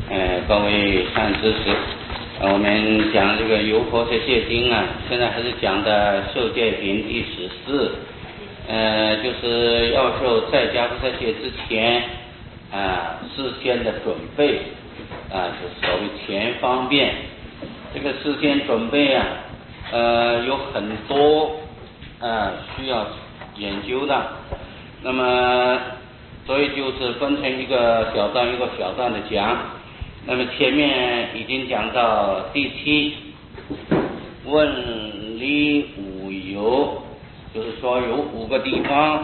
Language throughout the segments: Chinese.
各位善知识，我们讲这个《游佛学戒经》啊，现在还是讲的受戒品第14，就是要受在家不在戒之前事先的准备就是所谓前方便。这个事先准备有很多需要研究的，那么所以就是分成一个小段一个小段的讲。那么前面已经讲到第7，问理五游，就是说有5个地方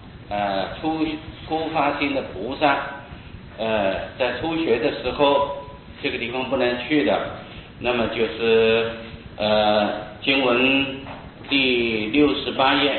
初发心的菩萨在初学的时候这个地方不能去的。那么就是经文第68页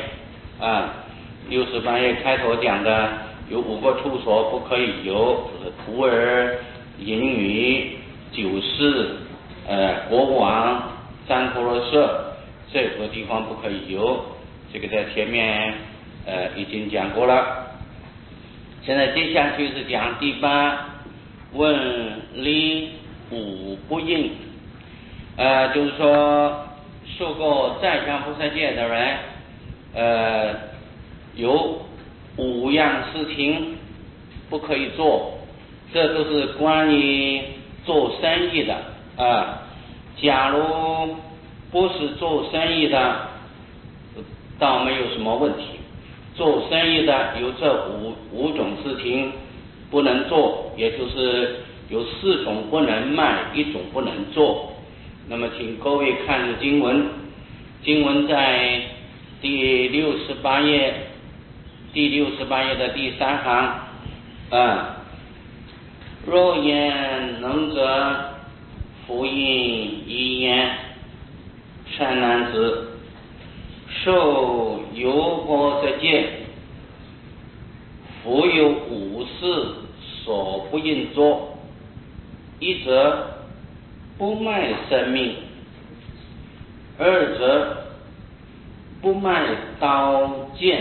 68页开头讲的有5个处所不可以游，就是徒儿、淫女、酒肆、国王、三婆罗舍，这5个地方不可以游。这个在前面已经讲过了。现在接下去是讲第8，问理五不应。就是说受过在家菩萨戒的人有5样事情不可以做，这都是关于做生意的假如不是做生意的倒没有什么问题，做生意的有这五种事情不能做，也就是有4种不能卖，1种不能做。那么请各位看经文，经文在第68页的第3行若言能者，复应一言，善男子，受游佛之戒，复有5事所不应做。一则不卖生命，2则不卖刀剑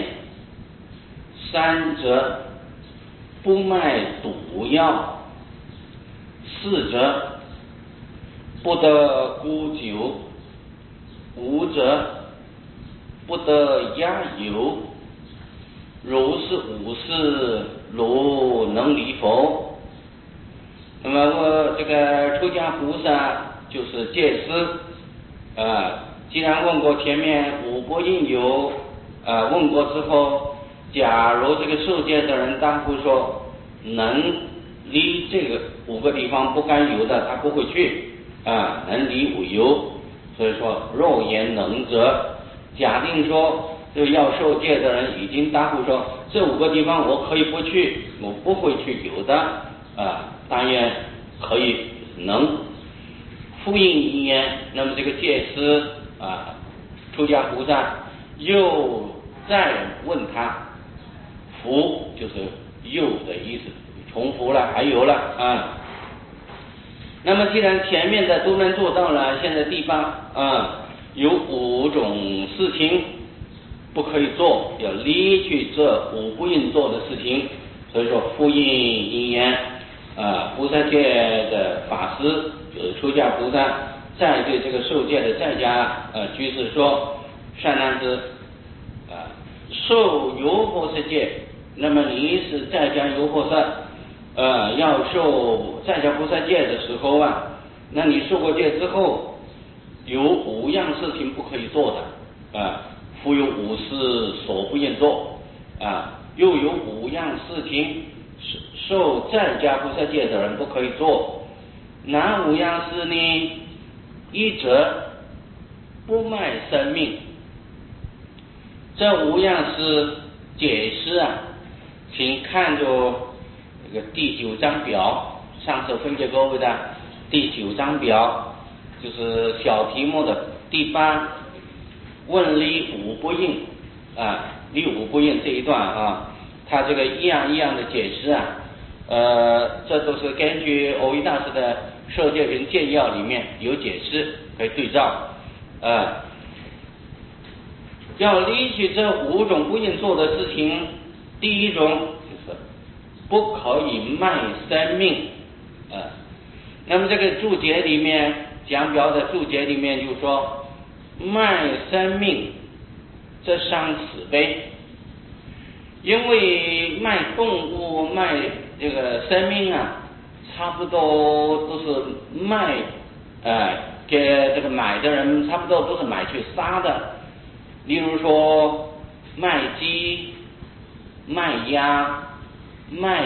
，3则不卖毒药，4则不得沽酒，5则不得压油。如是5事，如能离否？那么我这个出家菩萨就是戒师既然问过前面5不应游问过之后，假如这个受戒的人当初说能离这个5个地方不该游的，他不会去能离5游。所以说若言能者，假定说这要受戒的人已经答复说这5个地方我可以不去，我不会去游的当然可以能复应一言。那么这个戒师出家菩萨又再问他，复就是又的意思，重复了，还有了那么既然前面的都能做到了，现在第8有5种事情不可以做，要离去这5不应做的事情。所以说复应一言菩萨戒的法师就是出家菩萨，再对这个受戒的在家居士说，善男子受游佛之戒，那么你是在家游佛萨要受在家菩萨戒的时候那你受过戒之后有5样事情不可以做的复有5事所不应做又有5样事情受在家菩萨戒的人不可以做。哪5样事呢？一则不卖生命。这5样是解释请看着这个第9章表，上次分给各位的第9章表，就是小题目的第8，问理五不应理五不应这一段他这个一样一样的解释这都是根据藕益大师的受戒品戒要里面有解释，可以对照要离去这5种不应做的事情。第1种就是不可以卖生命那么这个注解里面，讲表的注解里面就说，卖生命则伤慈悲，因为卖动物、卖这个生命啊，差不多都是卖，给这个买的人差不多都是买去杀的。例如说卖鸡、卖鸭、卖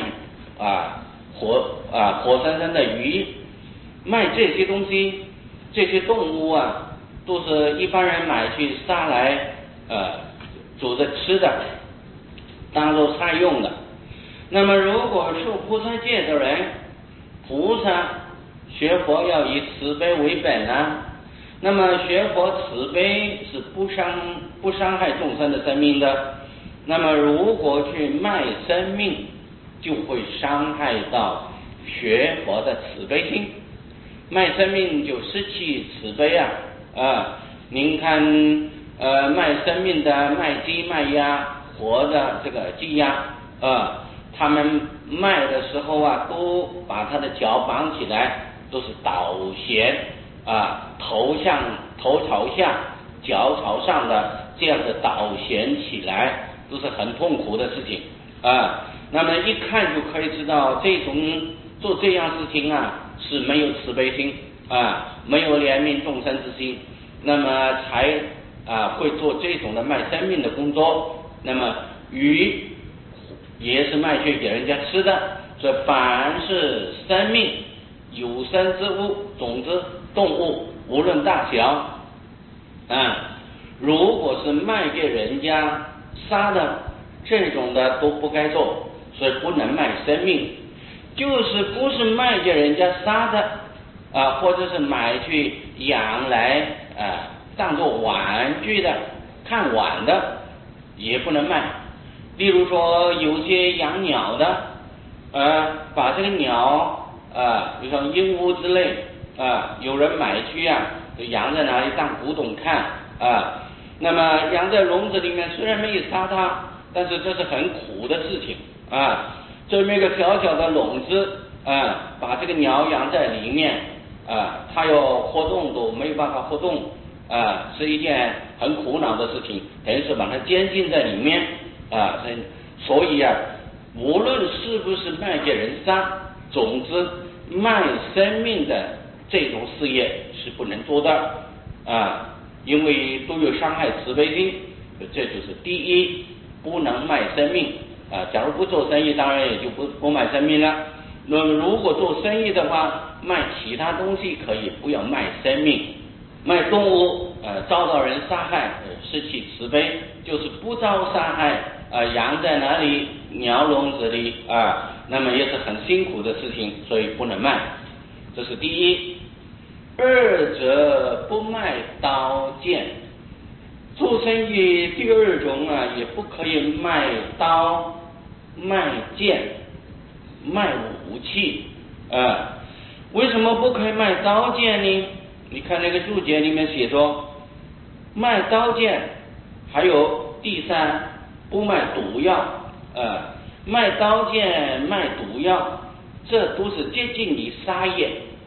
活生生的鱼，卖这些东西，这些动物啊，都是一般人买去杀来煮着吃的，当做菜用的。那么如果受菩萨戒的人，菩萨学佛要以慈悲为本啊，那么学佛慈悲是不伤害众生的生命的。那么如果去卖生命，就会伤害到学佛的慈悲心，卖生命就失去慈悲啊。您看卖生命的卖鸡卖鸭，活的这个鸡鸭他们卖的时候啊，都把他的脚绑起来，都是倒悬头朝下脚朝上的这样的倒悬起来，都是很痛苦的事情那么一看就可以知道，这种做这样事情啊是没有慈悲心没有怜悯众生之心，那么才会做这种的卖生命的工作。那么鱼也是卖去给人家吃的，所以凡是生命有生之物，总之动物无论大小如果是卖给人家杀的，这种的都不该做，所以不能卖生命。就是不是卖给人家杀的或者是买去养来当做玩具的、看玩的，也不能卖。例如说有些养鸟的把这个鸟比如说鹦鹉之类有人买去就养在哪里当古董看那么养在笼子里面，虽然没有杀它，但是这是很苦的事情这么一个小小的笼子把这个鸟养在里面它要活动都没有办法活动是一件很苦恼的事情，等于是把它监禁在里面所以无论是不是卖给人杀，总之卖生命的这种事业是不能做的因为都有伤害慈悲心。这就是第一，不能卖生命假如不做生意，当然也就不卖生命了。那么如果做生意的话，卖其他东西可以，不要卖生命。卖动物遭到人杀害失去慈悲，就是不遭杀害养在哪里，鸟笼子里那么也是很辛苦的事情，所以不能卖。这是第一。二者不卖刀剑，做生意第二种也不可以卖刀、卖剑、卖武器为什么不可以卖刀剑呢？你看那个注解里面写说，卖刀剑，还有第三，不卖毒药卖刀剑、卖毒药，这都是接近于杀业，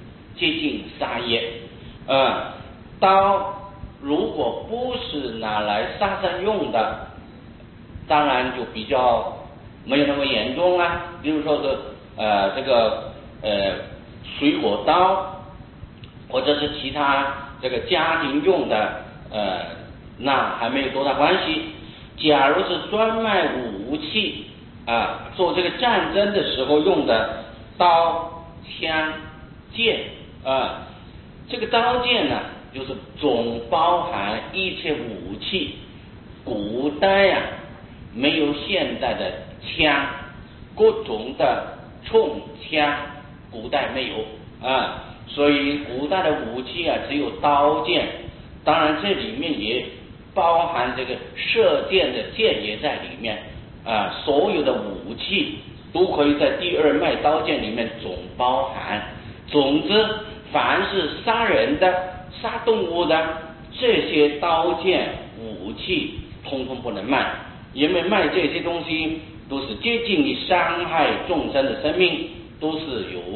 刀如果不是拿来杀生用的，当然就比较没有那么严重比如说是这个水果刀，或者是其他这个家庭用的那还没有多大关系。假如是专卖武器做这个战争的时候用的刀、枪、剑这个刀剑呢，就是总包含一切武器。古代没有现代的枪，各种的冲枪，古代没有所以古代的武器只有刀剑，当然这里面也包含这个射箭的箭也在里面所有的武器都可以在第二卖刀剑里面总包含。总之凡是杀人的、杀动物的，这些刀剑武器通通不能卖，因为卖这些东西都是接近于伤害众生的生命，都是有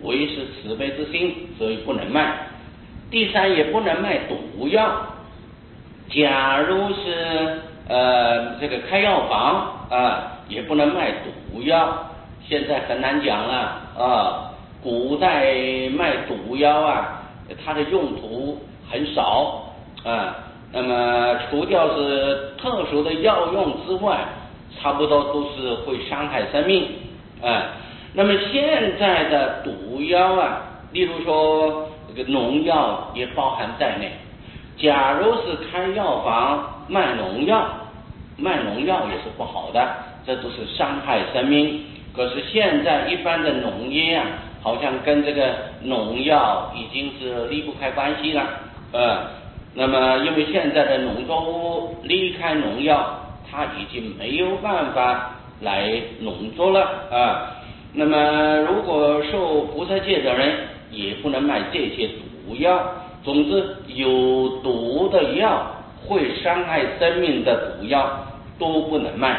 为是慈悲之心，所以不能卖。第三，也不能卖毒药。假如是这个开药房也不能卖毒药。现在很难讲了古代卖毒药它的用途很少那么除掉是特殊的药用之外，差不多都是会伤害生命那么现在的毒药例如说这个农药也包含在内。假如是开药房卖农药也是不好的，这都是伤害生命。可是现在一般的农业好像跟这个农药已经是离不开关系了那么因为现在的农作物离开农药，它已经没有办法来农作了那么如果受菩萨戒的人也不能卖这些毒药。总之有毒的药，会伤害生命的毒药都不能卖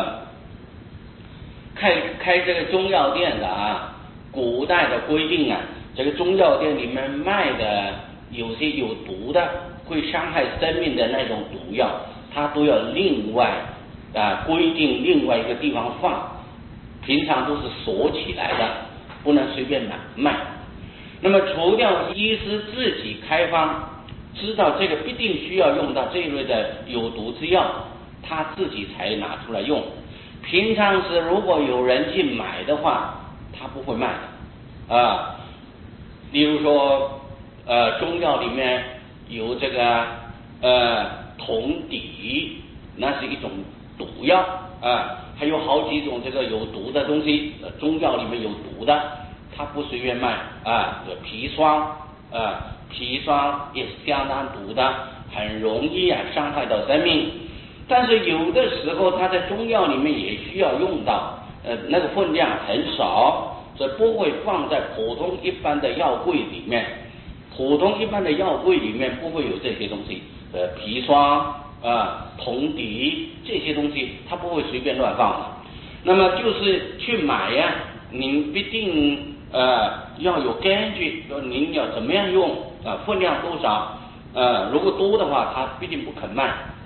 开这个中药店的古代的规定这个中药店里面卖的有些有毒的会伤害生命的那种毒药，它都要另外规定另外一个地方放，平常都是锁起来的，不能随便卖。那么除掉医师自己开方，知道这个必定需要用到这一类的有毒之药，他自己才拿出来用。平常时如果有人去买的话，他不会卖例如说中药里面有这个铜镝，那是一种毒药还有好几种这个有毒的东西中药里面有毒的，他不随便卖砒霜砒霜也是相当毒的，很容易伤害到生命。但是有的时候它在中药里面也需要用到那个分量很少，所以不会放在普通一般的药柜里面。普通一般的药柜里面不会有这些东西砒霜铜镝这些东西它不会随便乱放的。那么就是去买您必定要有根据，说您要怎么样用分量多少如果多的话他必定不肯卖